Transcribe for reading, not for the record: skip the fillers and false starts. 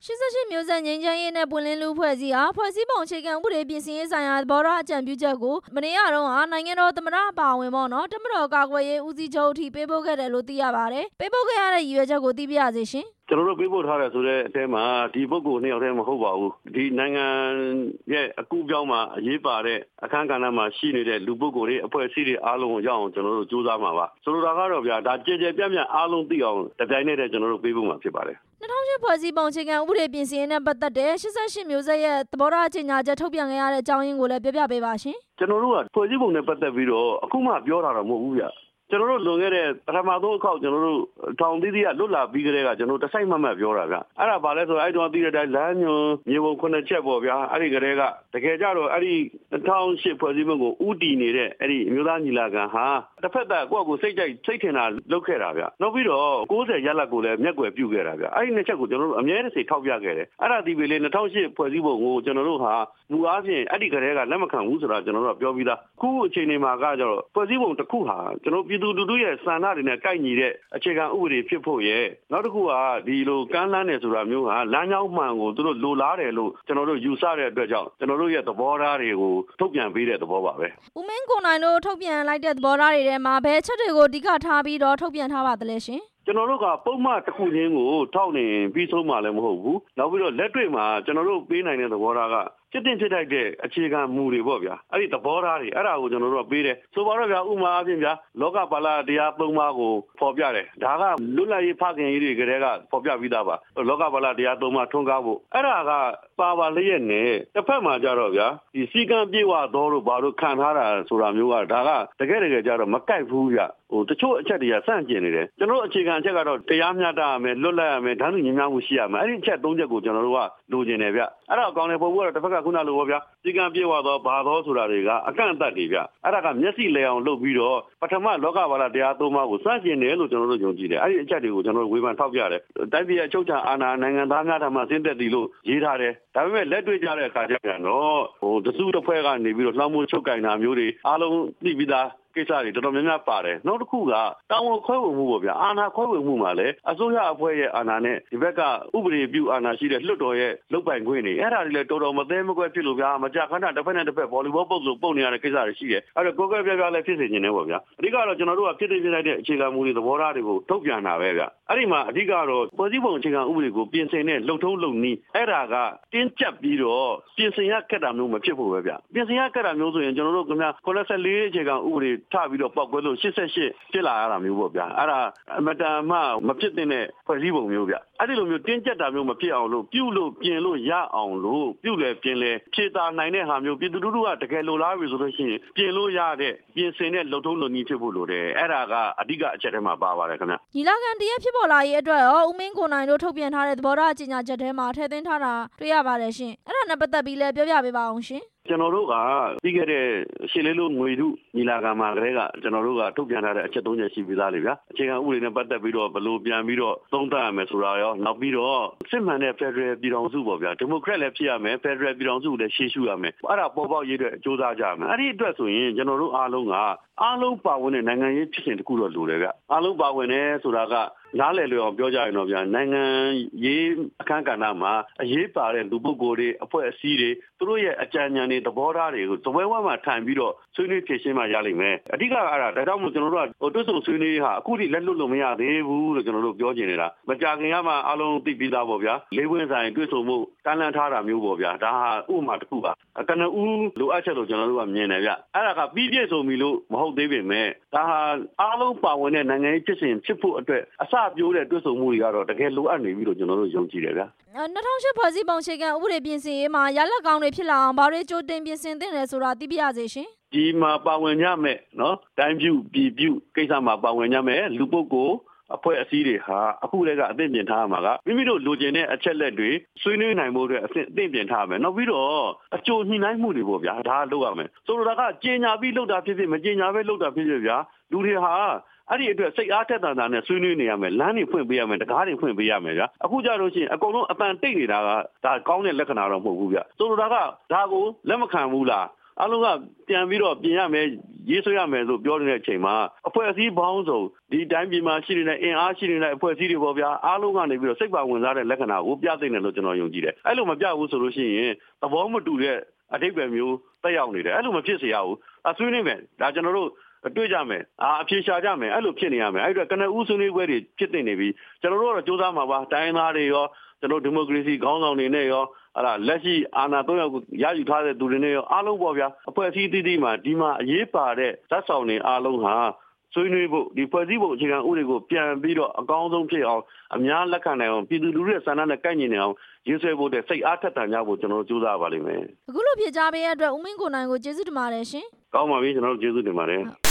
88မျိုးဆက်ငြိမ်းချမ်းရေးနဲ့ပွင့်လင်းလူဖွဲ့စည်းဟာဖွဲ့စည်းပုံအခြေခံဥပဒေပြင်ဆင်ရေးဆိုင်ရာသဘောထားအကြံပြုချက်ကိုမနေ့ကတော့နိုင်ငံတော်သမ္မတအပါအဝင်ပေါ့နော်တပ်မတော်ကာကွယ်ရေးဦးစီးချုပ်အထိပေးပို့ခဲ့တယ်လို့သိရပါတယ်ပေးပို့ခဲ့ရတဲ့ရည်ရွယ်ချက်ကိုသိပြရစေရှင်ကျွန်တော်တို့ပေးပို့ထားတယ်ဆိုတဲ့အထဲမှာဒီပုဂ္ဂိုလ်နှစ်ယောက်တည်းမဟုတ်ပါဘူးဒီနိုင်ငံရဲ့အကူအပြောင်းမှာအရေးပါတဲ့အခန်းကဏ္ဍမှာရှိနေတဲ့လူပုဂ္ဂိုလ်တွေအဖွဲ့အစည်းတွေအားလုံးကိုရောက်အောင်ကျွန်တော်တို့စူးစမ်းမှာပါဆိုလိုတာကတော့ဗျာဒါကြည်ကြဲပြန့်ပြန့်အားလုံးသိအောင်တပြိုင်နက်တည်းကျွန်တော်တို့ပေးပို့မှာဖြစ်ပါတယ် 2008ဖွဲ့စည်းပုံအခြေခံဥပဒေပြင်ဆင်ရေးနဲ့ပတ်သက်တဲ့88မျိုးဆက်ရဲ့သဘောထားကြေညာချက်ထုတ်ပြန်ခဲ့ရတဲ့အကြောင်းရင်းကိုလည်းပြောပြပေးပါရှင်ကျွန်တော်တို့ကဖွဲ့စည်းပုံနဲ့ပတ်သက်ပြီးတော့အခုမှပြောတာတော့မဟုတ်ဘူးဗျကျွန်တော်တို့လွန်ခဲ့တဲ့ပထမဆုံးအခါကျွန်တော်တို့ထောင်သီးသီးကလွတ်လာပြီးကြတဲ့ကကျွန်တော်တစိုက်မတ်ပြောတာဗျအဲ့ဒါဘာလဲဆိုအဲ့တော့သိတဲ့အတိုင်းလမ်းညွန်မြေပုံ9ချက်ပေါ့ဗျာအဲ့ဒီကြတဲ့ကတကယ်ကြတော့အဲ့ဒီ2008ဖွဲ့စည်းပုံကိုဥတီနေတဲ့အဲ့ဒီအမျိုးသားညီလာခံဟာတစ်ဖက်သက်ကိုယ့်ကိုစိတ်ကြိုက်စိတ်ထင်တာလုပ်ခဲ့တာဗျနောက်ပြီးတော့90ရက်လက်ကိုလည်းမျက်ကွယ်ပြုခဲ့တာဗျအဲ့ဒီနှစ်ချက်ကိုကျွန်တော်တို့အမြဲတစေထောက်ပြခဲ့တယ်အဲ့ဒါဒီပေလေ2008ဖွဲ့စည်းပုံကိုကျွန်တော်တို့ဟာမူအားဖြင့်အဲ့ဒီကြတဲ့ကလက်မခံဘူးဆိုတာကျွန်တော်တို့ကပြောပြီးသားခုအချိန်ဒီမှာကကျတော့ဖွဲ့စည်းပုံတစ်ခုဟာကျွန်တော်ပြည်သူလူထုရဲ့ဆန္ဒတွေနဲ့ကိုက်ညီတဲ့အခြေခံဥပဒေဖြစ်ဖို့ရဲ့နောက်တစ်ခုကဒီလိုကမ်းလှမ်းနေဆိုတာမျိုးဟာလမ်းကြောင်းမှန်ကိုသူတို့လိုလားတယ်လို့ကျွန်တော်တို့ယူဆတဲ့အတွက်ကြောင့်ကျွန်တော်တို့ရဲ့သဘောထားတွေကိုထုတ်ပြန်ပေးတဲ့သဘောပါပဲဦးမင်းကိုနိုင်တို့ထုတ်ပြန်လိုက်တဲ့သဘောထားတွေထဲမှာဘယ်ချက်တွေကိုအဓိကထားပြီးတော့ထုတ်ပြန်ထားပါသလဲရှင်ကျွန်တော်တို့ကပုံမှန်တစ်ခုချင်းကိုထောက်နေပြီးဆုံးမှလည်းမဟုတ်ဘူးနောက်ပြီးတော့လက်တွေ့မှာကျွန်တော်တို့ပေးနိုင်တဲ့သဘောထားကဖြစ်တင်ဖြစ်တိုက်တဲ့အခြေခံမူတွေပေါ့ဗျာအဲ့ဒီသဘောထားတွေအဲ့ဒါကိုကျွန်တော်တို့ကပေးတယ်ဆိုပါတော့ဗျာဥမာအဖြစ်ဗျာလောကပါဠတရား3ပါးကိုဖော်ပြတယ်ဒါကလွတ်လပ်ရေးဖခင်ကြီးတွေကတည်းကဖော်ပြပြီးသားပါလောကပါဠတရား3ပါးထွန်းကားဖို့အဲ့ဒါကပါလျက်နဲ့တစ်ဖက်မှာကြတော့ဗျာဒီစီကံပြေဝတော်တို့ဘာလို့ခံထားတာဆိုတာမျိုးကဒါကတကယ်ကြတော့မကိုက်ဘူးဗျတချို့အချက်တွေကစန့်ကျင်နေတယ်ကျွန်တော်အခြေခံအချက်ကတော့တရားမျှတရမယ်လွတ်လပ်ရမယ်ဓာတ်ညီမျှမှုရှိရမယ်အဲ့ဒီအချက်3ချက်ကိုကျွန်တော်တို့ကလိုချင်တယ်ဗျအဲ့ဒါအကောင်တွေပုံဖို့ကတော့တစ်ဖက်ကခုနလိုပေါ့ဗျာစီကံပြေဝတော်ဘာတော်ဆိုတာတွေကအကန့်အသတ်တွေဗျအဲ့ဒါကမျက်စိလဲအောင်လုပ်ပြီးတော့ပထမလောကပါဠတရား3ပါးကိုစန့်ကျင်တယ်လို့ကျွန်တော်တို့ယုံကြည်တယ်အဲ့ဒီအချက်တွေကိုကျွန်တော်တို့ဝေဖန်ထောက်ပြတယ်တိုင်းပြည်ရဲ့အချုပ်အခြာအာဏာနိုင်ငံသားများထံမှဆင်းသက်သည်လို့ရေးထားတယ်ဒါပေမဲ့လက်တွေ့ကြတဲ့အခါကျပြန်တော့တစုတစ်ဖွဲ့ကနေပြီးတော့လှောင်မိုးချုပ်ကင်တာမျိုးတွေအားလုံးသိပြီးသားကိစ္စတွေတော်တော်များများပါတယ်နောက်တစ်ခုကတာဝန်ခွဲဝေမှုပေါ့ဗျာအာဏာခွဲဝေမှုမှာလည်းအစိုးရအဖွဲ့ရဲ့အာဏာနဲ့ဒီဘက်ကဥပဒေပြုအာဏာရှိတဲ့လွှတ်တော်ရဲ့လုပ်ပိုင်ခွင့်တွေအဲ့ဒါတွေလည်းတော်တော်မသေးမကွက်ဖြစ်လို့ဗျာမကြခဏတစ်ဖက်နဲ့တစ်ဖက်ဗော်လီဘောပုတ်လို့ပုတ်နေရတဲ့ကိစ္စတွေရှိတယ်အဲ့တော့ကိုယ်ကပြပြလည်းဖြစ်စေချင်တယ်ပေါ့ဗျာအဓိကတော့ကျွန်တော်တို့ကဖြစ်ဖြစ်လိုက်တဲ့အခြေခံမူတွေသဘောထားတွေကိုထုတ်ပြန်တာပဲဗျာအဲ့ဒီမှာအဓိကတော့ဖွဲ့စည်းပုံအခြေခံဥပဒေကိုပြင်ဆင်တဲ့လှုပ်ထုံးလုပ်နည်းအဲ့ဒါကတင်းကျပ်ပြီးတော့ပြင်ဆင်ရခက်တာမျိုးမဖြစ်ဖို့ပဲဗျာပြင်ဆင်ရခက်တာမျိုးဆိုရင်ကျွန်တော်တို့ခင်ဗျာ94အခြေခံဥပဒေထပြီးတော့ပောက်ကွဲလို့88ဖြစ်လာရတာမျိုးပေါ့ဗျာအဲ့ဒါအမတန်မှမဖြစ်တဲ့ဖွဲ့စည်းပုံမျိုးဗျအဲ့ဒီလိုမျိုးတင်းကျပ်တာမျိုးမဖြစ်အောင်လို့ပြုလို့ပြင်လို့ရအောင်လို့ပြုလေပြင်လေဖြည့်တာနိုင်တဲ့ဟာမျိုးပြည်သူလူထုကတကယ်လိုလားပြီဆိုလို့ရှိရင်ပြင်လို့ရတဲ့ပြင်ဆင်တဲ့လှုပ်ထုံးလုပ်နည်းဖြစ်ဖို့လိုတယ်အဲ့ဒါကအဓိကအချက်ထဲမှာပါပါတယ်ခင်ဗျညီလာခံတရက်ဖြစ်ပေါ်လာရေးအတွက်ရောဦးမင်းကိုနိုင်တို့ထုတ်ပြန်ထားတဲ့သဘောထားကြေညာချက်ထဲမှာထည့်သွင်းထားတာတွေ့ရပါတယ်ရှင်အဲ့ဒါနဲ့ပတ်သက်ပြီးလည်းပြောပြပေးပါအောင်ရှင်ကျွန်တော်တို့ကပြီးခဲ့တဲ့ရှစ်လေးလုံးငွေထုညီလာခံမှာကလေးကကျွန်တော်တို့ကထုတ်ပြန်ထားတဲ့အချက်3ချက်ရှိပြီးသားလေဗျာအခြေခံဥပဒေနဲ့ပတ်သက်ပြီးတော့ဘလို့ပြန်ပြီးတော့သုံးသပ်ရမယ်ဆိုတာရောနောက်ပြီးတော့စစ်မှန်တဲ့ Federal ပြည်ထောင်စုပေါ့ဗျာဒီမိုကရက်လည်းဖြစ်ရမယ် Federal ပြည်ထောင်စုလည်းရှေ့ရှုရမယ်အဲ့ဒါပေါ်ပေါက်ရေးအတွက်စူးစမ်းကြရမယ်အဲ့ဒီအတွက်ဆိုရင်ကျွန်တော်တို့အားလုံးပါဝင်တဲ့နိုင်ငံရေးဖြစ်စဉ်တစ်ခုတော့လိုတယ်ဗျအားလုံးပါဝင်တယ်ဆိုတာကနားလည်လွယ်အောင်ပြောကြရင်တော့ဗျာနိုင်ငံရေးအခန်းကဏ္ဍမှာအရေးပါတဲ့လူပုဂ္ဂိုလ်တွေအဖွဲ့အစည်းတွေသူတို့ရဲ့အကြံဉာဏ်တွေသဘောထားတွေကိုသပွဲဝါမှာထိုင်ပြီးတော့ဆွေးနွေးဖြေရှင်းမှရလိမ့်မယ်အဓိကအဲ့ဒါကြောင့်မို့ကျွန်တော်တို့ကတွတ်ဆုံဆွေးနွေးဟာအခုထိလက်လွတ်လို့မရသေးဘူးလို့ကျွန်တော်တို့ပြောချင်နေတာမကြခင်ကမှအားလုံးသိပြီးသားပေါ့ဗျာလေးဝင်းဆိုင်တွတ်ဆုံမှုတန်းလန်းထားတာမျိုးပေါ့ဗျာဒါဟာဥပမာတစ်ခုပါကနဦးလိုအပ်ချက်လို့ကျွန်တော်တို့ကမြင်တယ်ဗျအဲ့ဒါကပြီးပြည့်စုံပြီလို့မဟုတ်သေးပေမဲ့ဒါဟာအားလုံးပါဝင်တဲ့နိုင်ငံရေးဖြစ်စဉ်ဖြစ်ဖို့အတွက်အစပြိုးတဲ့တွတ်ဆုံမှုတွေကတော့တကယ်လိုအပ်နေပြီလို့ကျွန်တော်တို့ယုံကြည်တယ်ဗျာ 2008ဖွဲ့စည်းပုံအခြေခံဥပဒေပြင်ဆင်ရေးမှာရလဒ်ကောင်းတွေဖြစ်လာအောင်ဘာတွေကြိုတင်ပြင်ဆင်သင့်တယ်ဆိုတာသိပြရစေရှင်ဒီမှာပါဝင်ကြမယ်နော်တိုင်းပြုပြည်ပြုကိစ္စမှာပါဝင်ကြမယ်လူပုဂ္ဂိုလ်အဖွဲ့အစည်းတွေဟာအခုတည်းကအသင့်ပြင်ထားမှာကမိမိတို့လိုချင်တဲ့အချက်လက်တွေဆွေးနွေးနိုင်ဖို့အတွက်အသင့်ပြင်ထားမယ်နောက်ပြီးတော့အကျိုးညှိနှိုင်းမှုတွေပေါ့ဗျာဒါလုပ်ရမယ်ဆိုတော့ကကြေညာပြီးလုပ်တာဖြစ်ဖြစ်မကြေညာပဲလုပ်တာဖြစ်ဖြစ်ဗျာလူတွေဟာအဲ့ဒီအတွက်စိတ်အားထက်သန်တာနဲ့ဆွေးနွေးနေရမယ်လမ်းတွေဖွင့်ပေးရမယ်တကားတွေဖွင့်ပေးရမယ်ဗျာအခုကြလို့ရှိရင်အကုန်လုံးအပန်တိတ်နေတာကဒါကောင်းတဲ့လက္ခဏာတော့မဟုတ်ဘူးဗျာဆိုတော့ဒါကိုလက်မခံဘူးလားအားလုံးကပြန်ပြီးတော့ပြင်ရမယ်ရေးဆွဲရမယ်ဆိုပြောနေတဲ့အချိန်မှာအဖွဲ့အစည်းပေါင်းစုံဒီတိုင်းပြည်မှာရှိနေတဲ့အင်အားရှိနေတဲ့အဖွဲ့အစည်းတွေပေါ့ဗျာအားလုံးကနေပြီးတော့စိတ်ပါဝင်စားတဲ့လက္ခဏာကိုပြသနေတယ်လို့ကျွန်တော်ယုံကြည်တယ်အဲ့လိုမပြဘူးဆိုလို့ရှိရင်သဘောမတူတဲ့အထိပ္ပယ်မျိုးတက်ရောက်နေတယ်အဲ့လိုမဖြစ်စေရဘူးဆွေးနွေးမယ်ဒါကျွန်တော်တို့တွေ့ကြမယ်အဖြေရှာကြမယ်အဲ့လိုဖြစ်နေရမယ်အဲ့တော့ကနဦးဆွေးနွေးပွဲတွေဖြစ်နေပြီကျွန်တော်တို့ကတော့စူးစမ်းမှာပါတိုင်းသားတွေရောကျွန်တော်ဒီမိုကရေစီခေါင်းဆောင်တွေနဲ့ရောလက်ရှိအာဏာ၃ယောက်ရယူထားတဲ့သူတွေနဲ့ရောအားလုံးပေါ့ဗျာအဖွဲ့အစည်းတည်မှာဒီမှာအရေးပါတဲ့ဇက်ဆောင်တွေအားလုံးဟာဆွေးနွေးဖို့ဒီဖွဲ့စည်းပုံအခြေခံဥပဒေကိုပြန်ပြီးတော့အကောင်းဆုံးဖြစ်အောင်အများလက်ခံနိုင်အောင်ပြည်သူလူထုရဲ့ဆန္ဒနဲ့ကိုက်ညီနေအောင်ရေးဆွဲဖို့တဲ့စိတ်အားထက်သန်ကြဖို့ကျွန်တော်တို့ကြိုးစားပါလိမ့်မယ်အခုလိုဖြေကြားပေးရတဲ့အတွက်ဦးမင်းကိုနိုင်ကိုကျေးဇူးတင်ပါတယ်ရှင်ကောင်းပါပြီကျွန်တော်တို့ကျေးဇူးတင်ပါတယ်